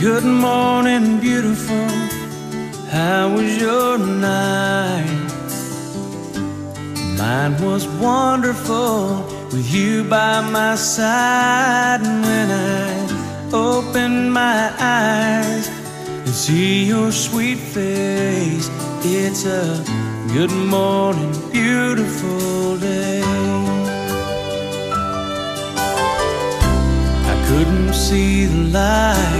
Good morning, beautiful. How was your night? Mine was wonderful with you by my side. And when I open my eyes and see your sweet face, it's a good morning, beautiful day. I couldn't see the light